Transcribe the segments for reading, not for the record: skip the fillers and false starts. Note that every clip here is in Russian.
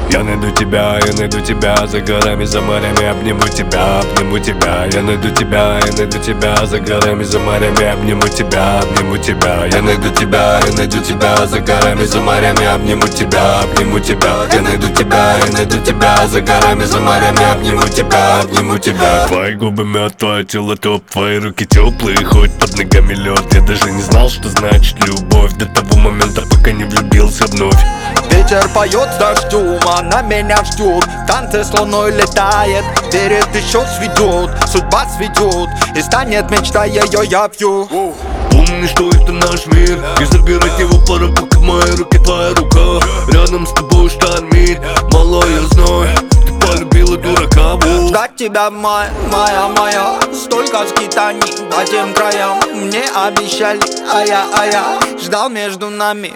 Я найду тебя за горами, за морями, обниму тебя, обниму тебя. Я найду тебя за горами, за морями, обниму тебя, обниму тебя. Я найду тебя за горами, за морями, обниму тебя, обниму тебя. Я найду тебя за горами, за морями, обниму тебя, обниму тебя. Твои губы мед, твое тело топ, твои руки теплые, хоть под ногами лед. Я даже не знал, что значит любовь до того момента, пока не влюбился вновь. Ветер поет с дождем, она меня ждет. В танце с луной летает, верит, еще сведет. Судьба сведет, и станет мечтой ее я пью. Помни, что это наш мир, и забирать его пора, пока в моей руке твоя рука. Рядом с тобой штормит, мало я знаю, ты полюбила дурака. Ждать тебя, моя, столько скитаний по тем краям. Мне обещали, а я ждал между нами.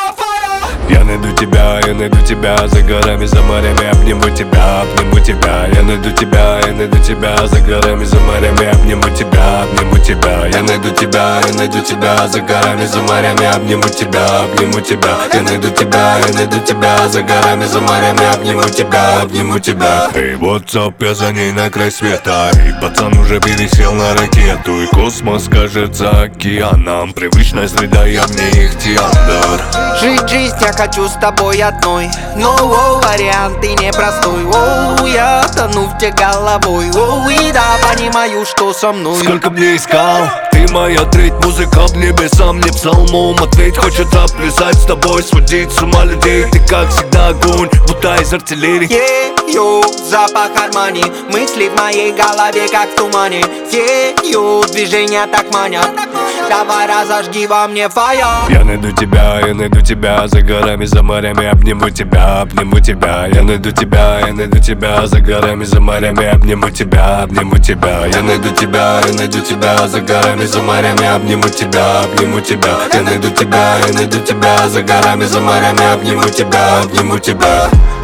Я найду тебя за горами, за морями, обниму тебя, обниму тебя. Я найду тебя за горами, за морями, обниму тебя, обниму тебя. Я найду тебя за горами, за морями, обниму тебя, обниму тебя. Я найду тебя за горами, за морями, обниму тебя, обниму тебя. Эй, WhatsApp, я за ней на край света. И пацан уже пересел на ракету, и космос кажется океаном. Привычная среда, я в ней ихтиандр. Жить жизнь я хочу с тобой одной, но вариант ты непростой. Я тону в тебе головой, и да, понимаю, что со мной. Сколько б не искал, ты моя треть, музыка в небеса мне псалмом. Ответь, хочется плясать с тобой, сводить с ума людей. Ты как всегда огонь, будто из артиллерии. Фею, запах Армани, мысли в моей голове как в тумане. Фею, движения так манят, давай разожги во мне фаер. Я найду тебя за горами, за морями, обниму тебя, обниму тебя. Я найду тебя за горами, за морями, обниму тебя, обниму тебя. Я найду тебя за горами, за морями, обниму тебя, обниму тебя. Я найду тебя за горами, за морями, обниму тебя, обниму тебя.